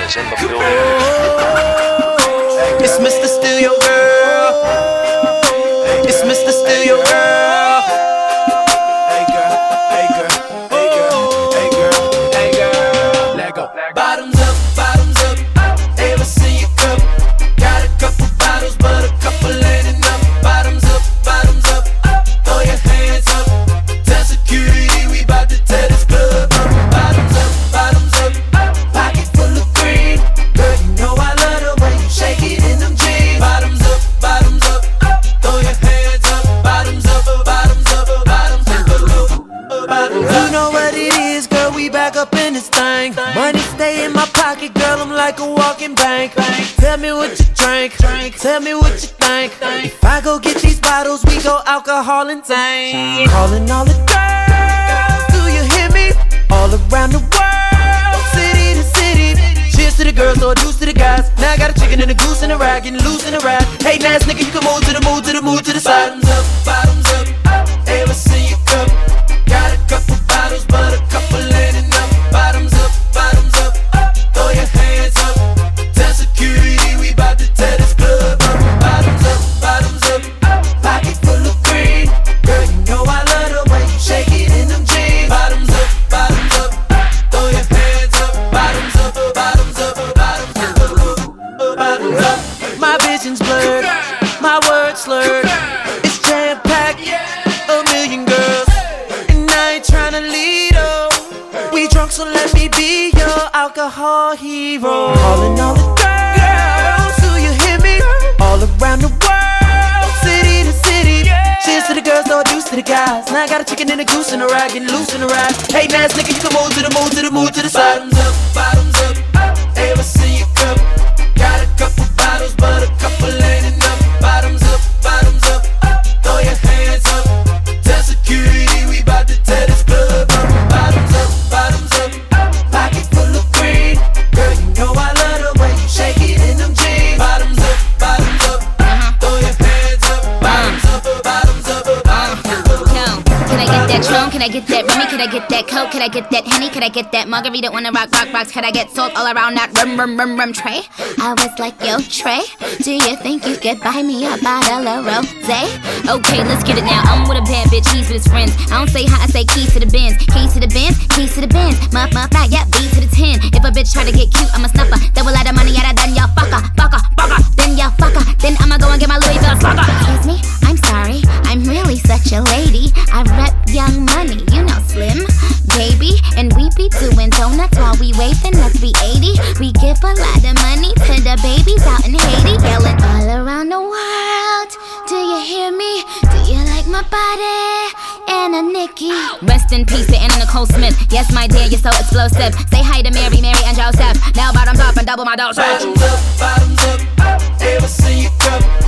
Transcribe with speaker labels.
Speaker 1: is in the building.
Speaker 2: It's Mr. Steal Your Girl. It's Mr. Steal Your Girl. Hey girl, hey girl, hey girl, hey girl, hey girl. Let go. Bottoms up, ever see your cup? Got a couple bottles, but a couple ain't enough. Bottoms up, throw your hands up. Tell security we bout to tear this club up. Bottoms up, pocket full of green. Girl, you know I love the way you shake it in them jeans. Bottoms up, throw your hands up. Bottoms up, bottoms up. You know what it is, girl, we back up in this thing. Money stay in my pocket, girl, I'm like a walking bank. Tell me what you drink, tell me what you think. If I go get these bottles, we go alcohol and tank. Calling all the girls, do you hear me? All around the world, city to city. Cheers to the girls, or deuce to the guys. Now I got a chicken and a goose and a rag, getting loose in the ride. Hey, ass nigga, you can move to the move to the side. Bottoms up, ever see your cup? Got a couple bottles, but a couple ain't enough. Bottoms up, throw your hands up. Tell security we bout to tear this club up. Bottoms up, pocket full of green. Girl, you know I love the way you shake it in them jeans. Bottoms up, throw your hands up. Bottoms up, bottoms up. My vision's blurred, my words slurred. It's jam-packed, a million girls. Tryna lead up. We drunk, so let me be your alcohol hero. Calling all the girls, do you hear me? All around the world, city to city. Cheers to the girls, or deuce to the guys. Now I got a chicken and a goose and a rag, getting loose in the ride. Hey, ass nigga, you can move to the move to the side. Bottoms up, ever see your cup? Got a couple bottles, but a couple ain't enough. Bottoms up, throw your hands up. Tell security we bout to tear this club up. Bottoms up, pocket full of green. Girl, you know I love the way you shake it in them jeans. Bottoms up, throw your hands up. Bottoms up.
Speaker 3: Can I get that Tron? Can I get that Remy? Can I get that Coke? Can I get that Henny? Can I get that Margarita? Wanna rock rocks? Can I get salt all around that rum tray? I was like, yo, Trey, do you think you could buy me a bottle of rosé? Okay, let's get it now. I'm with a bad bitch, he's with his friends. I don't say hi, I say keys to the Benz. Keys to the Benz, keys to the Benz. Muff, yeah, B to the 10. If a bitch try to get cute, I'm a snuffer. Double out of money, out of done, y'all fucker. Then y'all fucker. Then I'ma go and get my Louis Vuitton slugger. Excuse me, I'm sorry, I'm really such a lady. I rep Young Money, you know Slim, baby. And we be doing donuts while we waving us B80. We give a lot of money to the babies out in Haiti. Yelling all around the world, do you hear me? Do you like my body? Anna Nikki. Rest in peace to Anna Nicole Smith. Yes, my dear, you're so explosive. Say hi to Mary, and Joseph. Now bottoms up and double my dose.
Speaker 2: Bottoms up, ever see your cup?